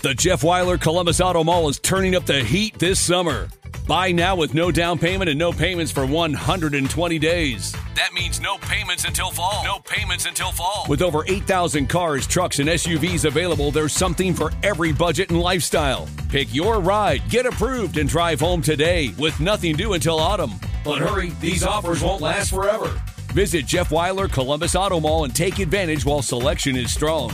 The Jeff Weiler Columbus Auto Mall is turning up the heat this summer. Buy now with no down payment and no payments for 120 days. That means no payments until fall. No payments until fall. With over 8,000 cars, trucks, and SUVs available, there's something for every budget and lifestyle. Pick your ride, get approved, and drive home today with nothing due until autumn. But hurry, these offers won't last forever. Visit Jeff Weiler Columbus Auto Mall and take advantage while selection is strong.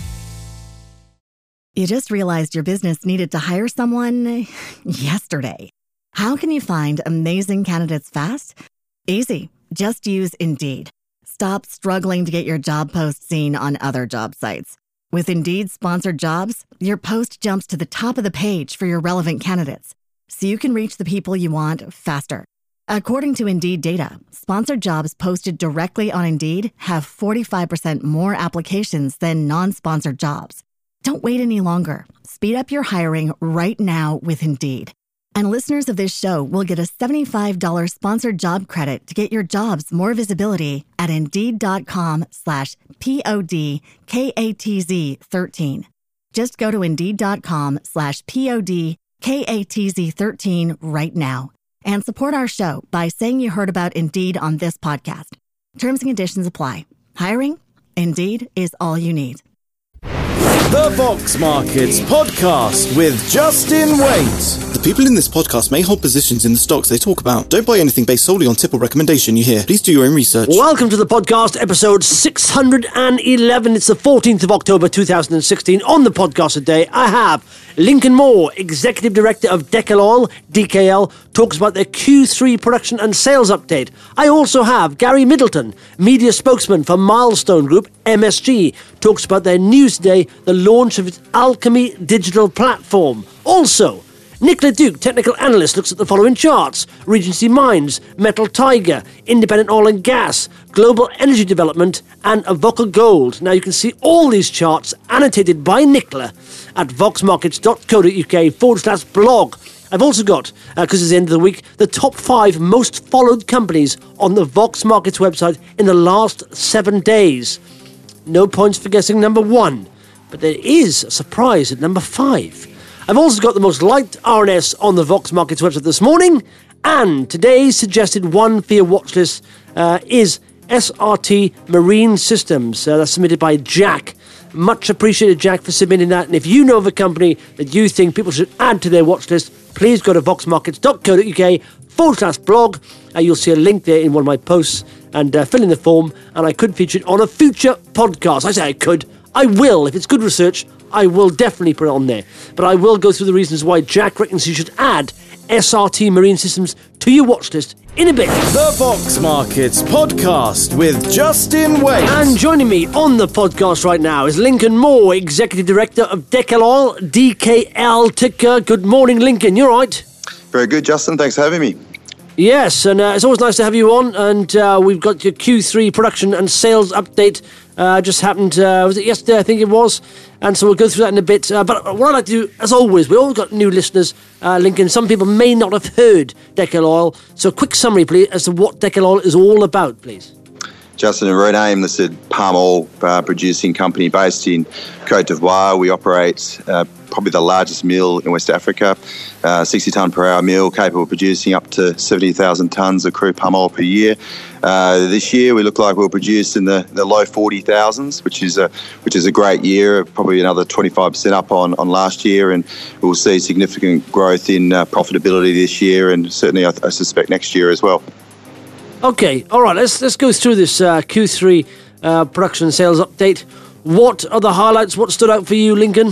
You just realized your business needed to hire someone yesterday. How can you find amazing candidates fast? Easy. Just use Indeed. Stop struggling to get your job post seen on other job sites. With Indeed sponsored jobs, your post jumps to the top of the page for your relevant candidates, so you can reach the people you want faster. According to Indeed data, sponsored jobs posted directly on Indeed have 45% more applications than non-sponsored jobs. Don't wait any longer. Speed up your hiring right now with Indeed. And listeners of this show will get a $75 sponsored job credit to get your jobs more visibility at Indeed.com/PODKATZ13. Just go to Indeed.com/PODKATZ13 right now and support our show by saying you heard about Indeed on this podcast. Terms and conditions apply. Hiring? Indeed is all you need. The Vox Markets Podcast with Justin Waite. The people in this podcast may hold positions in the stocks they talk about. Don't buy anything based solely on tip or recommendation you hear. Please do your own research. Welcome to the podcast, episode 611. It's the 14th of October 2016. On the podcast today, I have Lincoln Moore, Executive Director of Deckel Oil, DKL, talks about their Q3 production and sales update. I also have Gary Middleton, Media Spokesman for Milestone Group, MSG, talks about their news today, the launch of its Alchemy digital platform. Also, Nicola Duke, Technical Analyst, looks at the following charts: Regency Mines, Metal Tiger, Independent Oil and Gas, Global Energy Development, and Avoca Gold. Now you can see all these charts annotated by Nicola at voxmarkets.co.uk/blog. I've also got, because it's the end of the week, the top 5 most followed companies on the Vox Markets website in the last 7 days. No points for guessing number 1, but there is a surprise at number 5. I've also got the most liked RNS on the Vox Markets website this morning, and today's suggested one for your watch list is SRT Marine Systems. That's submitted by Jack. Much appreciated, Jack, for submitting that. And if you know of a company that you think people should add to their watch list, please go to voxmarkets.co.uk/blog. You'll see a link there in one of my posts, and fill in the form, and I could feature it on a future podcast. I say I could. I will. If it's good research, I will definitely put it on there. But I will go through the reasons why Jack reckons you should add SRT Marine Systems to your watch list in a bit. The Vox Markets Podcast with Justin Waite. And joining me on the podcast right now is Lincoln Moore, Executive Director of Deckel Oil, DKL ticker. Good morning, Lincoln. You all right? Very good, Justin. Thanks for having me. Yes, and it's always nice to have you on, and we've got your Q3 production and sales update. Just happened, was it yesterday, I think it was, and so we'll go through that in a bit. But what I'd like to do, as always, we've all got new listeners, Lincoln. Some people may not have heard Deckel Oil, so a quick summary, please, as to what Deckel Oil is all about, please. Justin, we're an AIM-listed palm oil producing company based in Côte d'Ivoire. We operate probably the largest mill in West Africa, 60-tonne per hour mill, capable of producing up to 70,000 tonnes of crude palm oil per year. This year, we look like we'll produce in the low 40,000s, which is a great year, probably another 25% up on last year, and we'll see significant growth in profitability this year, and certainly I suspect next year as well. Okay, all right, let's go through this Q3 production and sales update. What are the highlights? What stood out for you, Lincoln?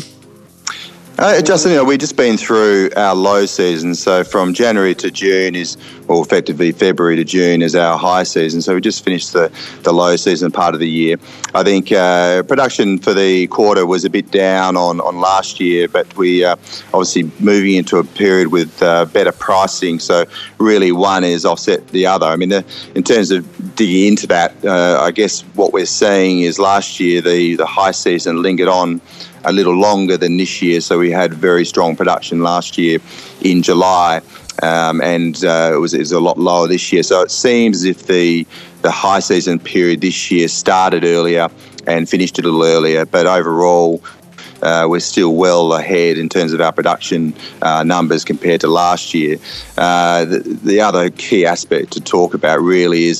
Justin, we've just been through our low season, so from January to June effectively February to June is our high season, so we just finished the low season part of the year. I think production for the quarter was a bit down on last year, but we obviously moving into a period with better pricing, so really one is offset the other. I mean, in terms of digging into that, I guess what we're seeing is last year the high season lingered on a little longer than this year, so we had very strong production last year in July, and it was a lot lower this year. So it seems as if the high season period this year started earlier and finished a little earlier, but overall we're still well ahead in terms of our production numbers compared to last year. The other key aspect to talk about really is,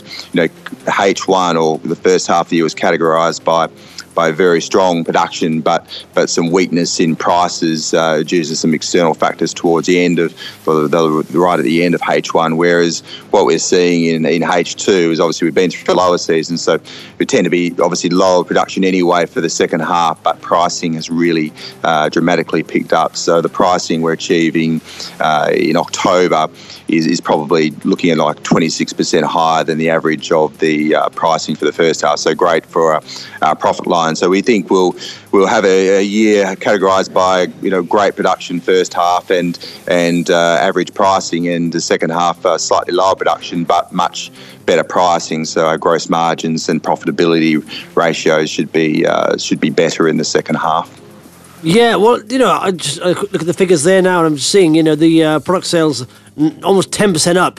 H1 or the first half of the year was categorised by very strong production, but some weakness in prices due to some external factors towards the end of, right at the end of H1. Whereas what we're seeing in H2 is obviously we've been through a lower season, so we tend to be obviously lower production anyway for the second half, but pricing has really dramatically picked up. So the pricing we're achieving in October is probably looking at like 26% higher than the average of the pricing for the first half. So great for our profit line. So we think we'll have a year categorised by great production first half and average pricing, and the second half slightly lower production but much better pricing. So our gross margins and profitability ratios should be better in the second half. Yeah, well, I look at the figures there now, and I'm seeing, the product sales almost 10% up,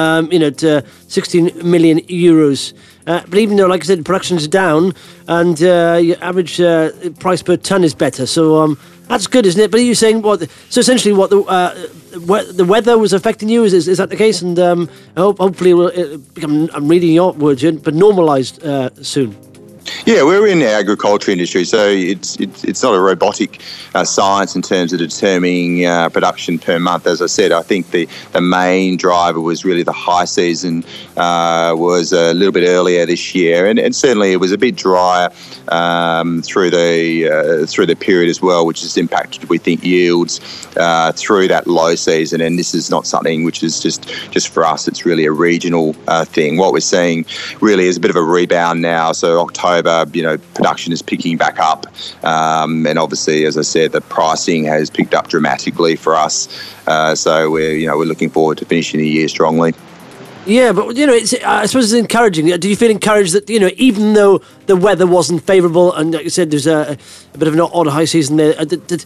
to 16 million euros. But even though, like I said, production's down, and your average price per ton is better, so that's good, isn't it? But are you saying so essentially what the weather was affecting you? Is that the case? And hopefully it will become, I'm reading your words, but normalised soon. Yeah, we're in the agriculture industry, so it's not a robotic science in terms of determining production per month. As I said, I think the main driver was really the high season was a little bit earlier this year, and certainly it was a bit drier through the period as well, which has impacted, we think, yields through that low season. And this is not something which is just for us. It's really a regional thing. What we're seeing really is a bit of a rebound now. So October, production is picking back up, and obviously, as I said, the pricing has picked up dramatically for us. So we're looking forward to finishing the year strongly. Yeah, but I suppose it's encouraging. Do you feel encouraged that even though the weather wasn't favourable, and like you said, there's a bit of an odd high season there, that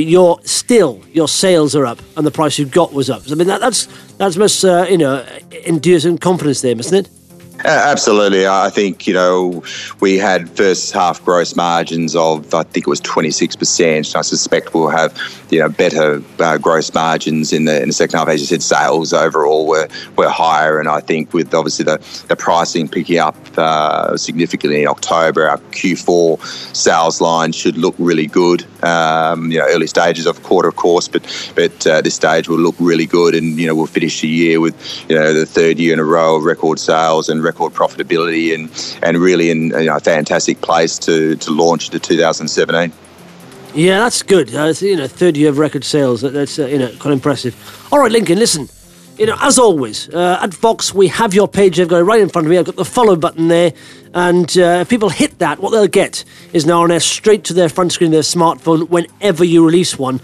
your sales are up and the price you got was up? I mean, that's must endure some confidence there, mustn't it? Absolutely. I think, we had first half gross margins of, I think it was 26%. I suspect we'll have, better gross margins in the second half. As you said, sales overall were higher. And I think with obviously the pricing picking up significantly in October, our Q4 sales line should look really good. Early stages of the quarter, of course, but this stage will look really good. And, we'll finish the year with, the third year in a row of record sales and record profitability, and really in a fantastic place to launch into 2017. Yeah, that's good. Third year of record sales. That's quite impressive. All right, Lincoln, listen. As always, at Fox, we have your page. I've got it right in front of me. I've got the follow button there. And if people hit that, what they'll get is an RNS straight to their front screen of their smartphone whenever you release one.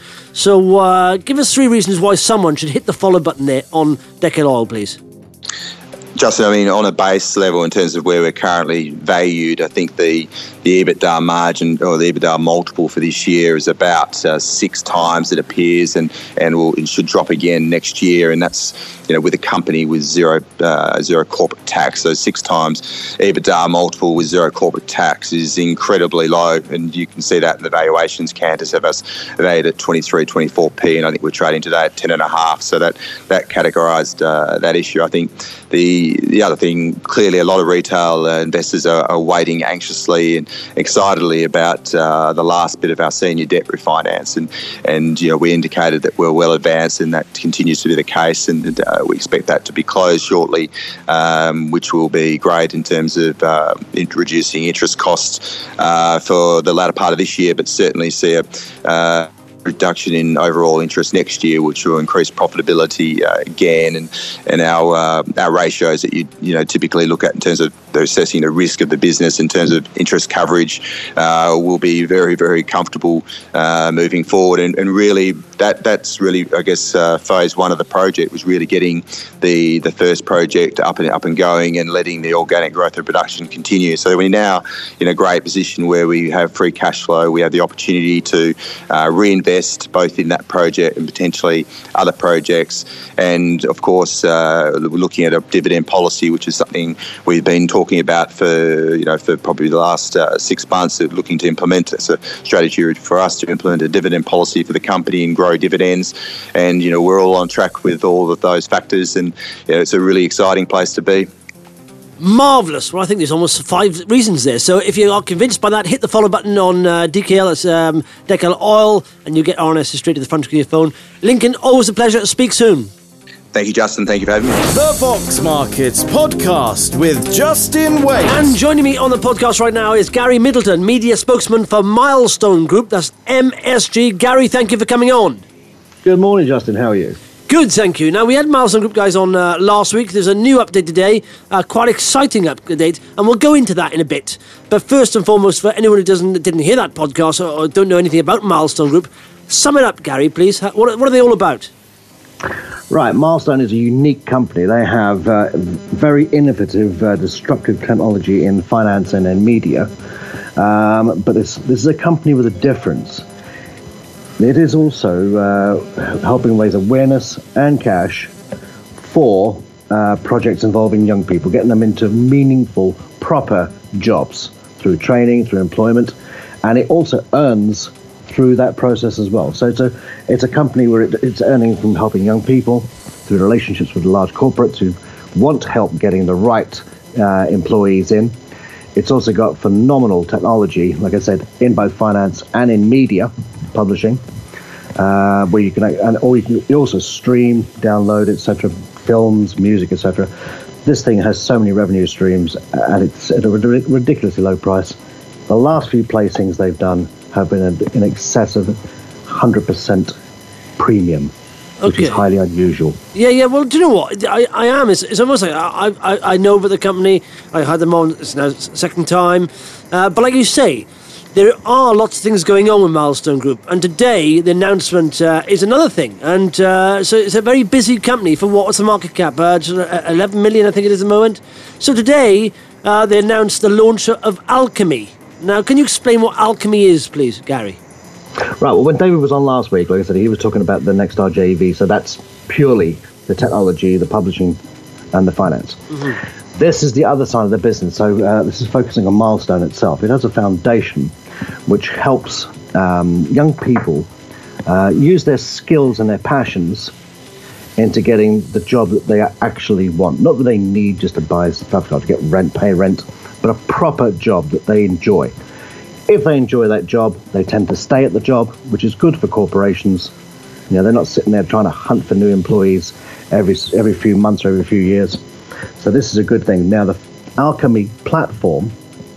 So give us 3 reasons why someone should hit the follow button there on Deckel Oil, please. Justin, I mean, on a base level, in terms of where we're currently valued, I think the EBITDA margin or the EBITDA multiple for this year is about 6 times, it appears, and it should drop again next year. And that's, with a company with zero corporate tax. So 6 times EBITDA multiple with zero corporate tax is incredibly low. And you can see that in the valuations. Qantas have us valued at 23, 24p, and I think we're trading today at 10.5. So that categorised that issue. I think the other thing, clearly a lot of retail investors are waiting anxiously and excitedly about the last bit of our senior debt refinance. And we indicated that we're well advanced, and that continues to be the case. And we expect that to be closed shortly, which will be great in terms of reducing interest costs for the latter part of this year, but certainly see a reduction in overall interest next year, which will increase profitability again, and our ratios that you typically look at in terms of assessing the risk of the business in terms of interest coverage will be very, very comfortable moving forward. And really that's really, I guess, phase 1 of the project was really getting the first project up and going and letting the organic growth of production continue. So we're now in a great position where we have free cash flow. We have the opportunity to reinvest invest both in that project and potentially other projects. And of course, we're looking at a dividend policy, which is something we've been talking about for probably the last 6 months, of looking to implement. It's a strategy for us to implement a dividend policy for the company and grow dividends. And we're all on track with all of those factors, and it's a really exciting place to be. Marvellous. Well, I think there's almost 5 reasons there. So if you are convinced by that, hit the follow button on DKL, that's DKL Oil, and you get RNS straight to the front of your phone. Lincoln, always a pleasure. Speak soon. Thank you, Justin. Thank you for having me. The Fox Markets Podcast with Justin Waite. And joining me on the podcast right now is Gary Middleton, media spokesman for Milestone Group. That's MSG. Gary, thank you for coming on. Good morning, Justin. How are you? Good, thank you. Now, we had Milestone Group guys on last week. There's a new update today, quite exciting update, and we'll go into that in a bit. But first and foremost, for anyone who didn't hear that podcast or don't know anything about Milestone Group, sum it up, Gary, please. What are they all about? Right, Milestone is a unique company. They have very innovative, disruptive technology in finance and in media. But this is a company with a difference. It is also helping raise awareness and cash for projects involving young people, getting them into meaningful, proper jobs through training, through employment, and it also earns through that process as well. So it's a company where it's earning from helping young people through relationships with large corporates who want help getting the right employees in. It's also got phenomenal technology, like I said, in both finance and in media publishing, where you can you also stream, download, etc., films, music, etc. This thing has so many revenue streams, and it's at a ridiculously low price. The last few placings they've done have been in excess of 100% premium, which is highly unusual. Yeah. Well, do you know what? I am. It's almost like I know about the company. I had them on. It's now second time. But like you say, there are lots of things going on with Milestone Group, and today the announcement is another thing. And so it's a very busy company for what's the market cap? 11 million, I think it is at the moment. So today they announced the launch of Alchemy. Now, can you explain what Alchemy is, please, Gary? Right, well, when David was on last week, like I said, he was talking about the Nexstar JV, so that's purely the technology, the publishing, and the finance. Mm-hmm. This is the other side of the business, so this is focusing on Milestone itself. It has a foundation which helps young people use their skills and their passions into getting the job that they actually want. Not that they need just to buy stuff, to get rent, pay rent, but a proper job that they enjoy. If they enjoy that job, they tend to stay at the job, which is good for corporations. They're not sitting there trying to hunt for new employees every few months or every few years. So this is a good thing. Now, the Alchemy platform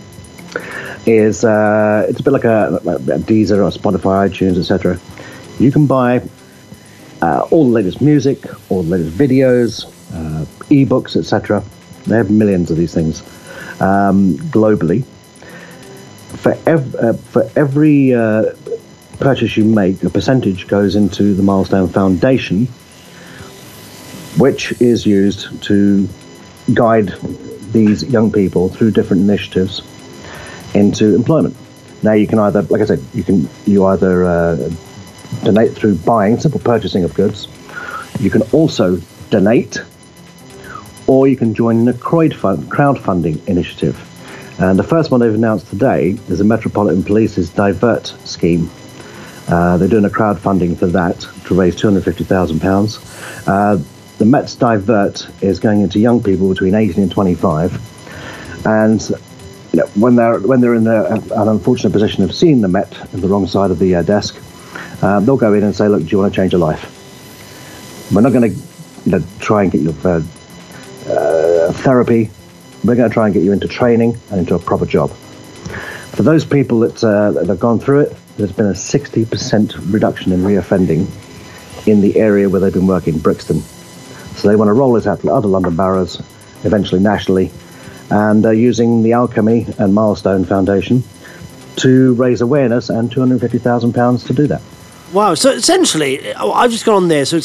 is it's a bit like a Deezer or Spotify, iTunes, etc. You can buy all the latest music, all the latest videos, ebooks, etc. They have millions of these things globally. For every purchase you make, a percentage goes into the Milestone Foundation, which is used to guide these young people through different initiatives into employment. Now, you can either, like I said, you either donate through buying, simple purchasing of goods. You can also donate, or you can join a crowdfunding initiative. And the first one they've announced today is the Metropolitan Police's Divert scheme. They're doing a crowdfunding for that to raise £250,000. The Met's Divert is going into young people between 18 and 25, and when they're in an unfortunate position of seeing the Met on the wrong side of the desk, they'll go in and say, "Look, do you want to change your life? We're not going to try and get you therapy. We're going to try and get you into training and into a proper job." For those people that have gone through it, there's been a 60% reduction in reoffending in the area where they've been working, Brixton. So they want to roll this out to other London boroughs, eventually nationally, and using the Alchemy and Milestone Foundation to raise awareness and £250,000 to do that. Wow, so essentially, I've just gone on there, so it's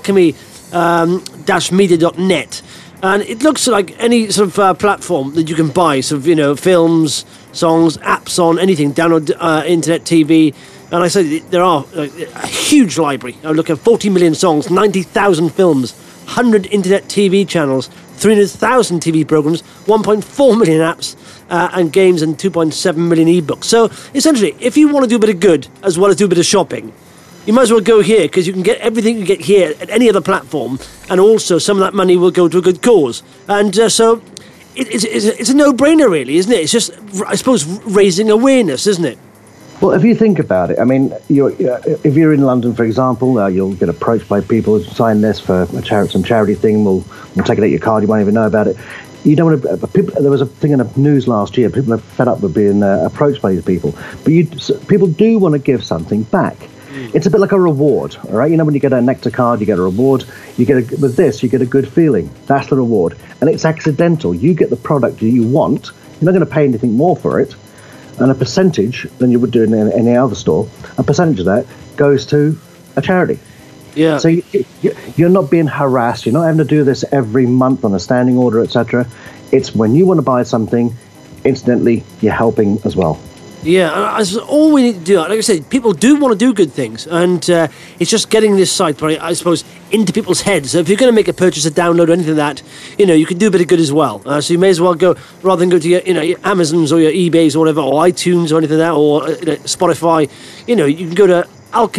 alchemy-media.net. And it looks like any sort of platform that you can buy, films, songs, apps on, anything, download internet TV. And I said there are a huge library. I look at 40 million songs, 90,000 films, 100 internet TV channels, 300,000 TV programs, 1.4 million apps and games, and 2.7 million ebooks. So essentially, if you want to do a bit of good as well as do a bit of shopping, you might as well go here, because you can get everything you get here at any other platform, and also some of that money will go to a good cause. And so it's a no-brainer, really, isn't it? It's just, I suppose, raising awareness, isn't it? Well, if you think about it, I mean, if you're in London, for example, you'll get approached by people who sign this for some charity thing. We'll take it out your card. You won't even know about it. You don't want to. There was a thing in the news last year. People are fed up with being approached by these people, but people do want to give something back. It's a bit like a reward, all right? You know, when you get a Nectar card, you get a reward. With this, you get a good feeling. That's the reward, and it's accidental. You get the product that you want. You're not going to pay anything more for it. And a percentage than you would do in any other store, a percentage of that goes to a charity. Yeah. So you're not being harassed. You're not having to do this every month on a standing order, etc. It's when you want to buy something, incidentally, you're helping as well. Yeah, and all we need to do, like I said, people do want to do good things, and it's just getting this site, I suppose, into people's heads. So if you're going to make a purchase, a download, or anything like that, you can do a bit of good as well. So you may as well go, rather than go to your Amazons or your eBays or whatever, or iTunes or anything like that, or Spotify, you can go to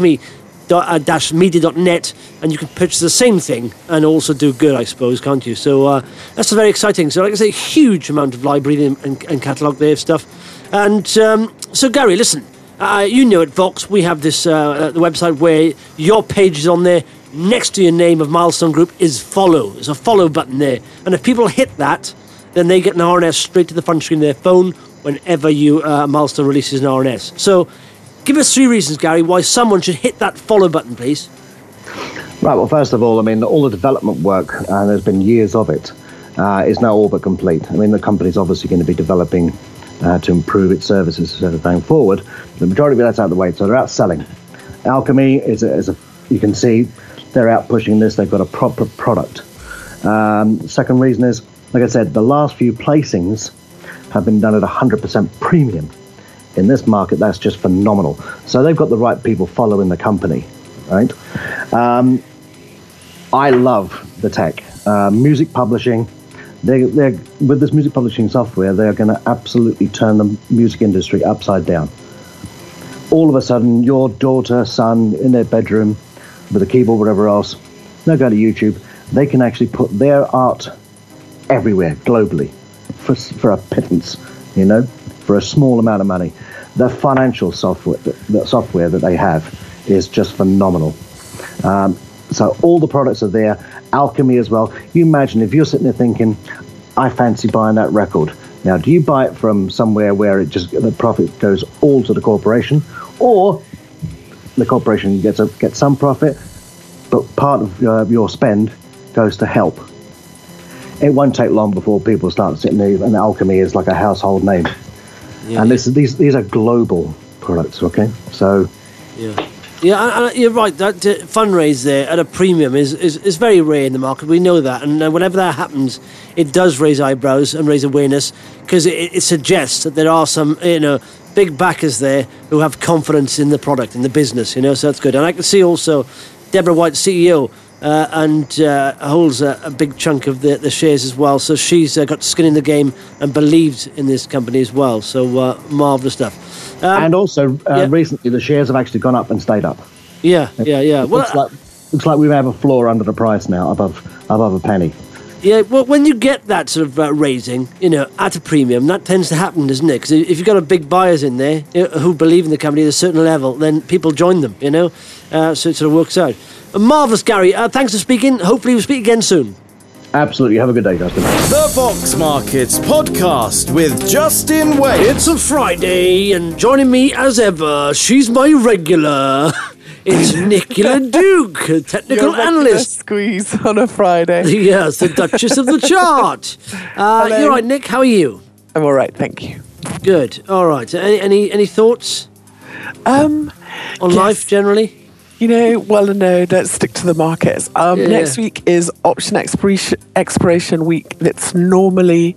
alchemy-media.net and you can purchase the same thing and also do good, I suppose, can't you? So that's very exciting. So like I say, huge amount of library and catalogue there of stuff. And so, Gary, listen, at Vox, we have this the website where your page is on there. Next to your name of Milestone Group is follow. There's a follow button there. And if people hit that, then they get an RNS straight to the front screen of their phone whenever Milestone releases an RNS. So give us 3 reasons, Gary, why someone should hit that follow button, please. Right, well, first of all, I mean, all the development work, and there's been years of it, is now all but complete. I mean, the company's obviously going to be developing to improve its services going forward. The majority of that's out of the way, so they're out selling. Alchemy is you can see they're out pushing this. They've got a proper product. Second reason is, like I said, the last few placings have been done at 100% premium. In this market, that's just phenomenal. So they've got the right people following the company, right? I love the tech. Music publishing. They're with this music publishing software, they're going to absolutely turn the music industry upside down. All of a sudden, your daughter, son, in their bedroom with a keyboard, whatever else, they'll go to YouTube. They can actually put their art everywhere, globally, for a pittance, for a small amount of money. The financial software, the software that they have is just phenomenal. So all the products are there. Alchemy as well. You imagine if you're sitting there thinking, I fancy buying that record. Now, do you buy it from somewhere where the profit goes all to the corporation, or the corporation gets some profit, but part of your spend goes to help? It won't take long before people start sitting there, and Alchemy is like a household name. Yeah, and these are global products, okay? So, yeah, and you're right. That fundraise there at a premium is very rare in the market. We know that, and whenever that happens, it does raise eyebrows and raise awareness, because it suggests that there are some big backers there who have confidence in the product, in the business. So that's good. And I can see also Deborah White, CEO, and holds a big chunk of the shares as well. So she's got skin in the game and believed in this company as well. So marvellous stuff. And also, recently, the shares have actually gone up and stayed up. Yeah. Looks like we have a floor under the price now, above a penny. Yeah, well, when you get that sort of raising, at a premium, that tends to happen, doesn't it? Because if you've got a big buyers in there who believe in the company at a certain level, then people join them, so it sort of works out. Marvellous, Gary. Thanks for speaking. Hopefully we'll speak again soon. Absolutely. Have a good day, Justin. The Vox Markets Podcast with Justin Wade. It's a Friday, and joining me as ever, she's my regular. It's Nicola Duke, a technical analyst. Squeeze on a Friday. Yes, the Duchess of the Chart. You're right, Nick. How are you? I'm all right, thank you. Good. All right. Any thoughts on life generally? Well and no, let's stick to the markets. Next week is option expiration week. It's normally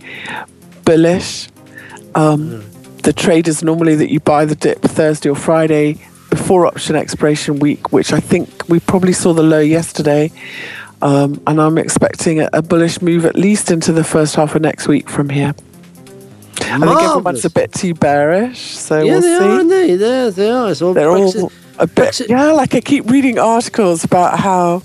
bullish. The trade is normally that you buy the dip Thursday or Friday before option expiration week, which I think we probably saw the low yesterday. And I'm expecting a bullish move at least into the first half of next week from here. I think everyone's a bit too bearish, so we'll see. They are. So they're all a bit. Yeah, like I keep reading articles about how,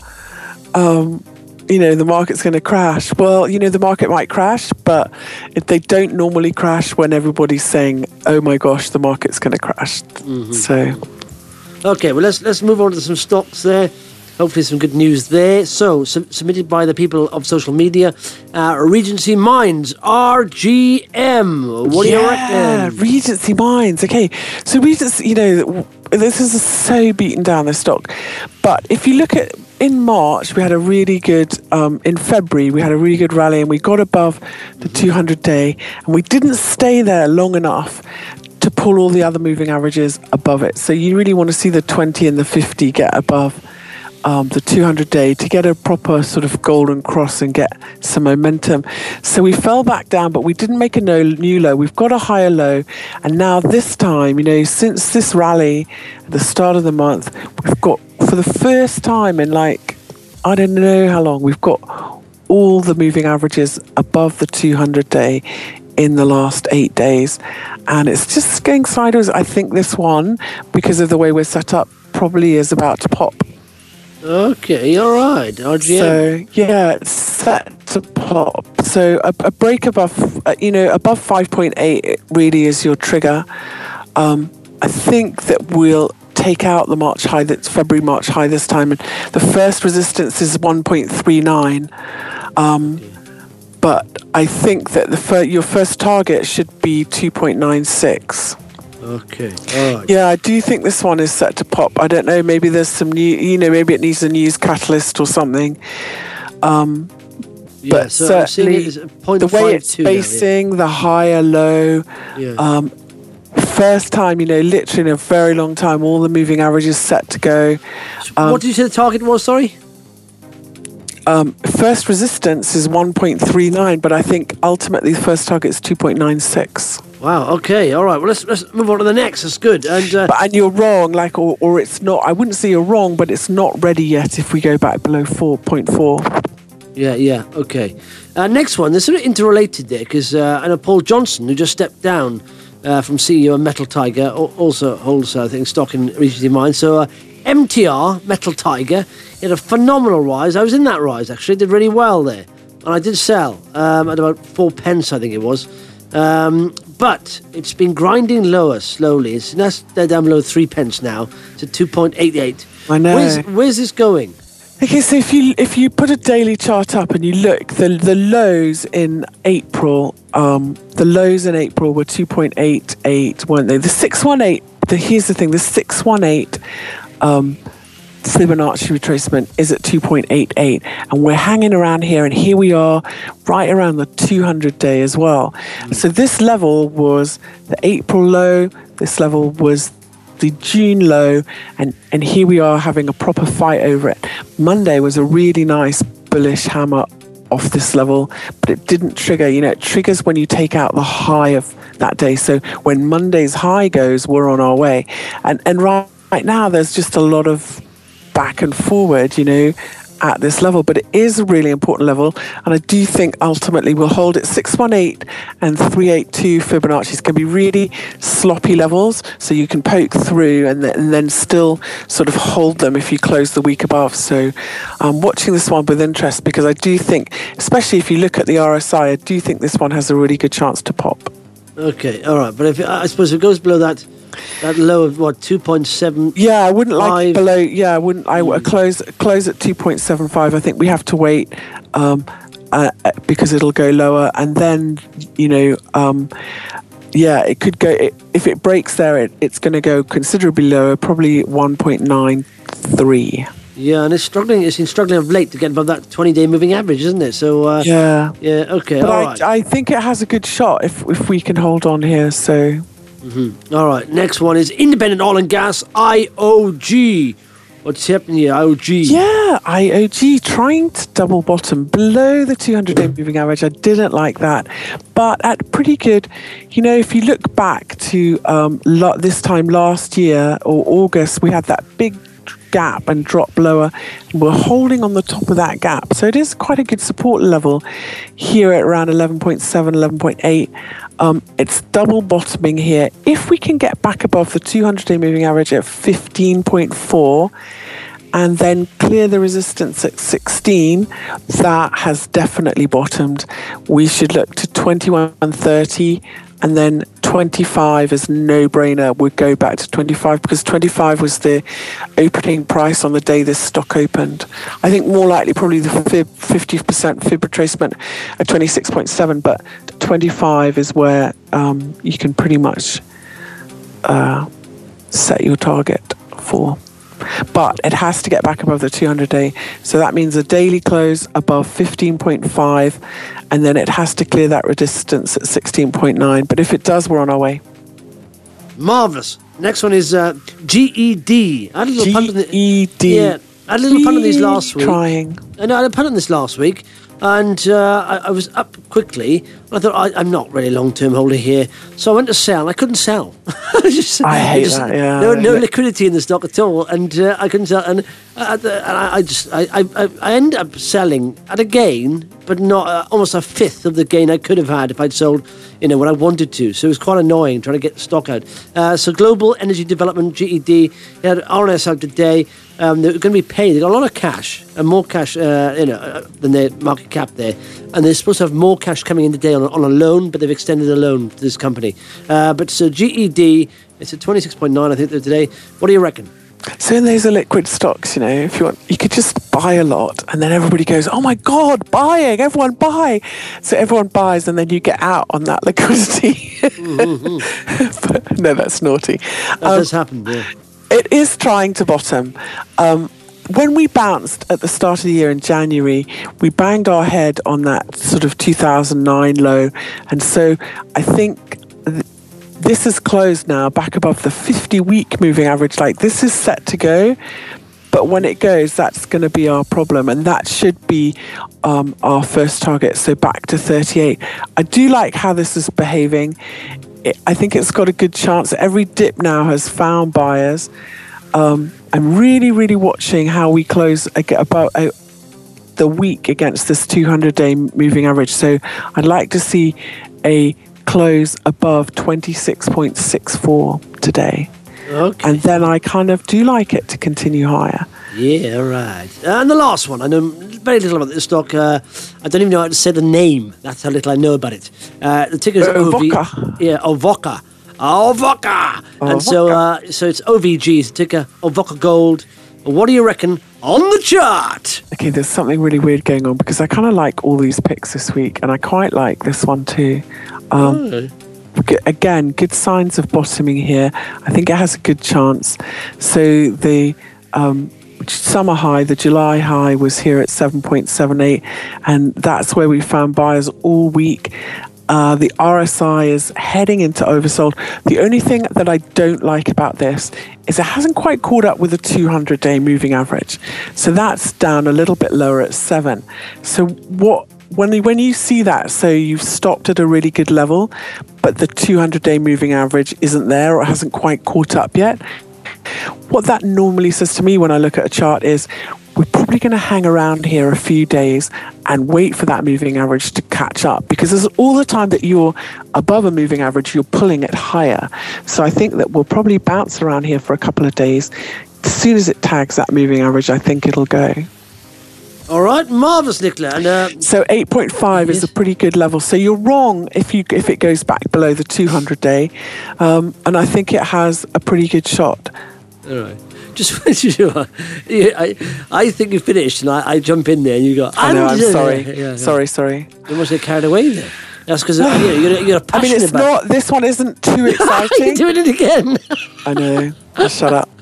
the market's going to crash. Well, the market might crash, but they don't normally crash when everybody's saying, "Oh my gosh, the market's going to crash." Mm-hmm. So, okay, well let's move on to some stocks there. Hopefully some good news there. So, submitted by the people of social media, Regency Mines, RGM. What do you reckon? Regency Mines. Okay, so Regency, this is so beaten down, this stock. But if you look at, in March, we had a really good, in February, we had a really good rally and we got above the 200-day and we didn't stay there long enough to pull all the other moving averages above it. So you really want to see the 20 and the 50 get above the 200-day to get a proper sort of golden cross and get some momentum. So we fell back down, but we didn't make a new low. We've got a higher low. And now this time, since this rally at the start of the month, we've got, for the first time in I don't know how long, we've got all the moving averages above the 200-day in the last 8 days. And it's just going sideways. I think this one, because of the way we're set up, probably is about to pop. Okay, all right. RGM. So, yeah, it's set to pop. So a break above 5.8 really is your trigger. I think that we'll take out the March high, that's February March high this time. And the first resistance is 1.39. But I think that your first target should be 2.96. Okay. All right. Yeah, I do think this one is set to pop. I don't know, maybe there's some new, maybe it needs a news catalyst or something. But so certainly the way it's facing, the higher low, first time, literally in a very long time, all the moving averages set to go. What did you say the target was, sorry? First resistance is 1.39, but I think ultimately the first target is 2.96. Wow. Okay. All right. Well, let's move on to the next. That's good. And you're wrong. Or it's not. I wouldn't say you're wrong, but it's not ready yet. If we go back below 4.4. Yeah. Okay. Next one. They're sort of interrelated there because I know Paul Johnson, who just stepped down from CEO of Metal Tiger, also holds I think stock in Regency Mines. So MTR Metal Tiger had a phenomenal rise. I was in that rise actually. Did really well there, and I did sell at about 4 pence, I think it was. But it's been grinding lower slowly. It's down below 3 pence now to 2.88. I know. Where's this going? Okay, so if you put a daily chart up and you look, the lows in April, were 2.88, weren't they? The 618. Here's the thing: the 618. Fibonacci retracement is at 2.88 and we're hanging around here, and here we are right around the 200-day as well. So this level was the April low, this level was the June low, and here we are having a proper fight over it. Monday was a really nice bullish hammer off this level, but it didn't trigger. It triggers when you take out the high of that day. So when Monday's high goes, we're on our way. And right now there's just a lot of back and forward, at this level, but it is a really important level, and I do think ultimately we'll hold it. 618 and 382 Fibonacci's can be really sloppy levels, so you can poke through and then still sort of hold them if you close the week above. So I'm watching this one with interest because I do think, especially if you look at the RSI, I do think this one has a really good chance to pop. Okay, all right, but I suppose if it goes below that low of 2.7. Yeah, I wouldn't like below. Yeah, I wouldn't. I close at 2.75. I think we have to wait because it'll go lower, and then it could go. If it breaks there, it's going to go considerably lower, probably 1.93. Yeah, and it's been struggling of late to get above that 20-day moving average, isn't it? So yeah, okay, but all right. I think it has a good shot if we can hold on here. So. Mm-hmm. All right, next one is Independent Oil and Gas, IOG. What's happening here, IOG? Yeah, IOG trying to double bottom below the 200-day moving average. I didn't like that, but at pretty good. You know, if you look back to this time last year or August, we had that big gap and drop lower. We're holding on the top of that gap, so it is quite a good support level here at around 11.7, 11.8. It's double bottoming here. If we can get back above the 200-day moving average at 15.4 and then clear the resistance at 16, that has definitely bottomed. We should look to 21.30 and then 25 is no-brainer. We'll go back to 25 because 25 was the opening price on the day this stock opened. I think more likely probably the 50% fib retracement at 26.7, but 25 is where you can pretty much set your target for. But it has to get back above the 200-day. So that means a daily close above 15.5, and then it has to clear that resistance at 16.9. But if it does, we're on our way. Marvellous. Next one is GED. I had a little punt on GED. Yeah, I had a little punt on these last week. Trying. I know, I had a punt on this last week, and I was up quickly. I thought, I'm not really a long-term holder here, so I went to sell. I couldn't sell. I hate that, yeah. No liquidity in the stock at all, and I couldn't sell. And I ended up selling at a gain, but not almost a fifth of the gain I could have had if I'd sold, when I wanted to. So it was quite annoying trying to get the stock out. So Global Energy Development, GED, they had RNS out today. They're going to be paid. They've got a lot of cash, and more cash, than their market cap there. And they're supposed to have more cash coming in today on a loan, but they've extended the loan to this company. But so GED, it's at 26.9, I think, today. What do you reckon? So in those are liquid stocks, if you want, you could just buy a lot and then everybody goes, oh my God, buying, everyone buy. So everyone buys and then you get out on that liquidity. But, no, that's naughty. That does happen, yeah. It is trying to bottom. When we bounced at the start of the year in January, we banged our head on that sort of 2009 low. And so I think this is closed now, back above the 50-week moving average. Like, this is set to go. But when it goes, that's going to be our problem. And that should be our first target. So back to 38. I do like how this is behaving. I think it's got a good chance. Every dip now has found buyers. I'm really, really watching how we close about the week against this 200-day moving average. So I'd like to see a close above 26.64 today. Okay. And then I kind of do like it to continue higher. Yeah, right. And the last one, I know very little about this stock. I don't even know how to say the name. That's how little I know about it. The ticker is Ovoca. Yeah, Ovoca. Ovoca. And so it's OVG, it's ticker Ovoca Gold. What do you reckon on the chart? Okay, there's something really weird going on because I kind of like all these picks this week, and I quite like this one too. Again, good signs of bottoming here. I think it has a good chance. So the summer high, the July high, was here at 7.78, and that's where we found buyers all week. The RSI is heading into oversold. The only thing that I don't like about this is it hasn't quite caught up with the 200-day moving average. So that's down a little bit lower at 7. So when you see that, so you've stopped at a really good level, but the 200-day moving average isn't there or hasn't quite caught up yet, what that normally says to me when I look at a chart is we're probably going to hang around here a few days and wait for that moving average to catch up, because there's all the time that you're above a moving average, you're pulling it higher. So I think that we'll probably bounce around here for a couple of days. As soon as it tags that moving average, I think it'll go. All right, marvellous, Nicola. And, so 8.5 is a pretty good level. So you're wrong if it goes back below the 200-day, and I think it has a pretty good shot. All right. Just I think you finished, and I jump in there, and you go. I know. I'm sorry. Sorry. You must get carried away there. That's because you're passionate. I mean, it's not. This one isn't too exciting. You're doing it again. I know. Just shut up.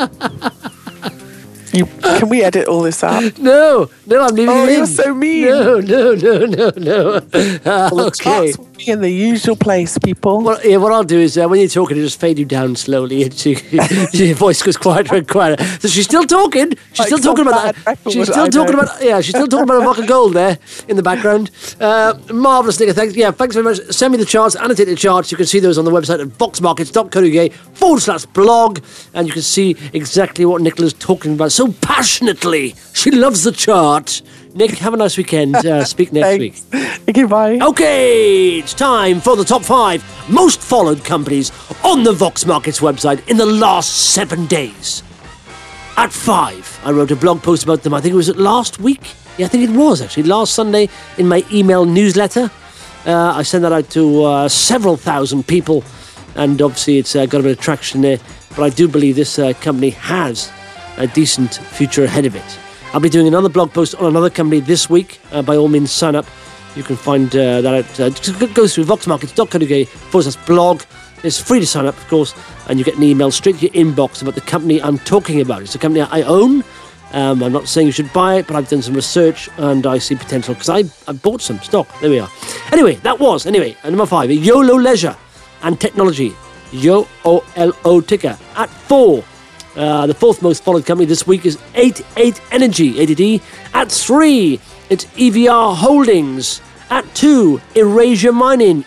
Can we edit all this out? No, I'm leaving it in. You're so mean. No. Well, Okay. me in the usual place, people. Well, yeah, what I'll do is when you're talking, I'll just fade you down slowly, and your voice goes quieter and quieter. So she's still talking. She's still talking about that. She's still talking about a vodka gold there in the background. Marvellous, Nick. Thanks. Yeah, thanks very much. Send me the charts, annotate the charts. You can see those on the website at voxmarkets.co.uk/blog, and you can see exactly what Nicola's talking about so passionately. She loves the chart. Nick, have a nice weekend. Speak next week. Okay, bye. Okay, it's time for the top 5 most followed companies on the Vox Markets website in the last 7 days. At 5, I wrote a blog post about them. I think it was last week. Yeah, I think it was actually last Sunday in my email newsletter. I sent that out to several thousand people, and obviously it's got a bit of traction there. But I do believe this company has a decent future ahead of it. I'll be doing another blog post on another company this week. By all means, sign up. You can find that out. Just go through voxmarkets.co.uk/blog. It's free to sign up, of course, and you get an email straight to your inbox about the company I'm talking about. It's a company I own. I'm not saying you should buy it, but I've done some research and I see potential because I bought some stock. There we are. Anyway, number 5, YOLO Leisure and Technology. YOLO ticker at 4. The 4th most followed company this week is 88 Energy, ADD. At 3, it's EVR Holdings. At 2, Erasia Mining,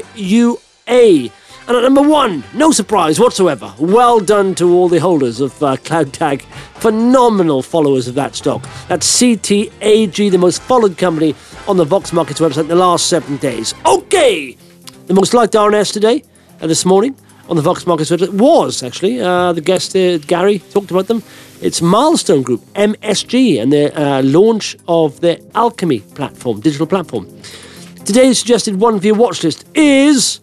EUA. And at number 1, no surprise whatsoever, well done to all the holders of CloudTag, phenomenal followers of that stock. That's CTAG, the most followed company on the Vox Markets website in the last 7 days. Okay, the most liked RNS today, this morning, on the Vox Markets website was actually the guest Gary talked about them. It's Milestone Group, MSG, and the launch of their Alchemy platform, digital platform. Today's suggested one for your watch list is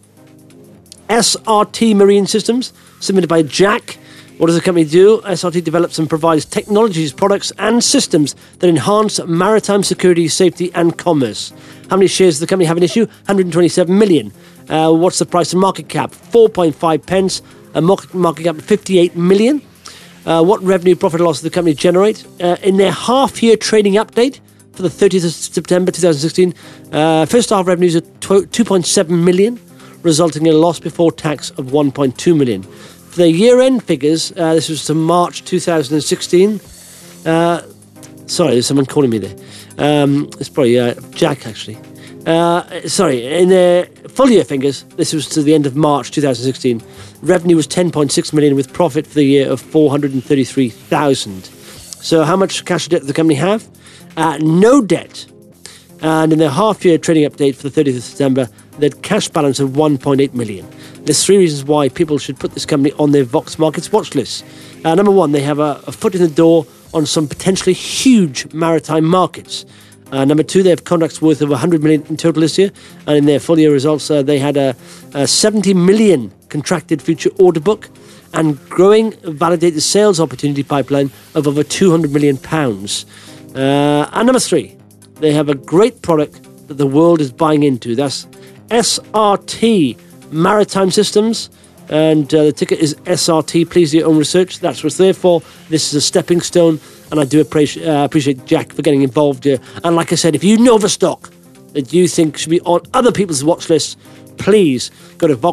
SRT Marine Systems, submitted by Jack. What does the company do? SRT develops and provides technologies, products, and systems that enhance maritime security, safety, and commerce. How many shares does the company have in issue? 127 million. What's the price and market cap? 4.5 pence. A market cap of 58 million. What revenue, profit, or loss does the company generate? In their half-year trading update for the 30th of September 2016, first half revenues are 2.7 million, resulting in a loss before tax of 1.2 million. For their year-end figures, this was to March 2016. Sorry, there's someone calling me there. It's probably Jack, actually. In their full-year figures, this was to the end of March 2016. Revenue was 10.6 million, with profit for the year of 433,000. So how much cash debt does the company have? No debt. And in their half-year trading update for the 30th of September, they had cash balance of 1.8 million. There's 3 reasons why people should put this company on their Vox Markets watch list. Number 1, they have a foot in the door on some potentially huge maritime markets. Number 2, they have contracts worth of 100 million in total this year. And in their full year results, they had a 70 million contracted future order book and growing validated sales opportunity pipeline of over 200 million pounds. And number 3, they have a great product that the world is buying into. That's SRT Maritime Systems. And the ticker is SRT. Please do your own research. That's what it's there for. This is a stepping stone. And I do appreciate Jack for getting involved here. And like I said, if you know of a stock that you think should be on other people's watch lists, please go to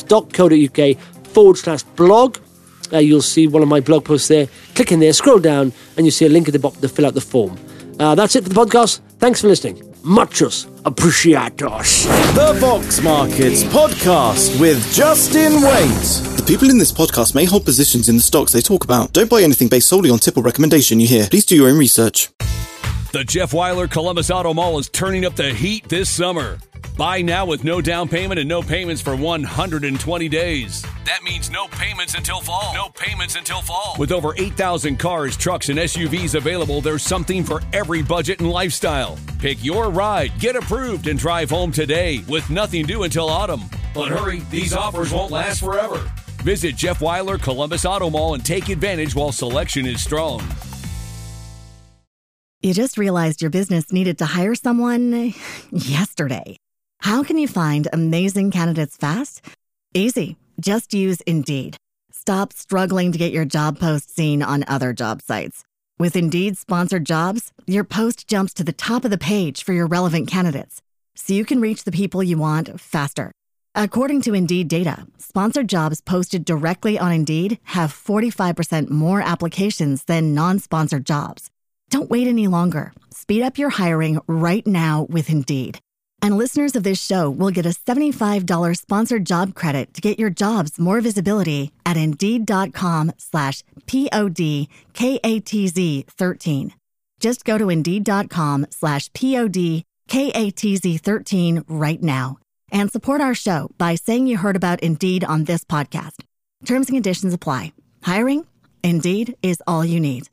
voxmarkets.co.uk/blog. You'll see one of my blog posts there. Click in there, scroll down, and you'll see a link at the bottom to fill out the form. That's it for the podcast. Thanks for listening. Muchos apreciados. The Vox Markets Podcast with Justin Waite. The people in this podcast may hold positions in the stocks they talk about. Don't buy anything based solely on tip or recommendation you hear. Please do your own research. The Jeff Weiler Columbus Auto Mall is turning up the heat this summer. Buy now with no down payment and no payments for 120 days. That means no payments until fall. No payments until fall. With over 8,000 cars, trucks, and SUVs available, there's something for every budget and lifestyle. Pick your ride, get approved, and drive home today with nothing due until autumn. But hurry, these offers won't last forever. Visit Jeff Weiler Columbus Auto Mall and take advantage while selection is strong. You just realized your business needed to hire someone yesterday. How can you find amazing candidates fast? Easy. Just use Indeed. Stop struggling to get your job post seen on other job sites. With Indeed sponsored jobs, your post jumps to the top of the page for your relevant candidates. so you can reach the people you want faster. According to Indeed data, sponsored jobs posted directly on Indeed have 45% more applications than non-sponsored jobs. Don't wait any longer. Speed up your hiring right now with Indeed. And listeners of this show will get a $75 sponsored job credit to get your jobs more visibility at Indeed.com/PODKATZ13. Just go to Indeed.com/PODKATZ13 right now and support our show by saying you heard about Indeed on this podcast. Terms and conditions apply. Hiring? Indeed is all you need.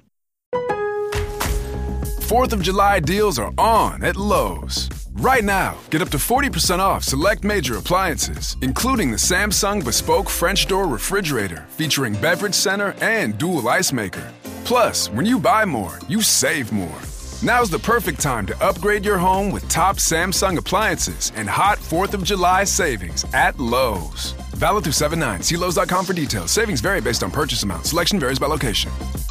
4th of July deals are on at Lowe's. Right now, get up to 40% off select major appliances, including the Samsung Bespoke French Door Refrigerator featuring beverage center and dual ice maker. Plus, when you buy more, you save more. Now's the perfect time to upgrade your home with top Samsung appliances and hot 4th of July savings at Lowe's. Valid through 7/9. See Lowe's.com for details. Savings vary based on purchase amount. Selection varies by location.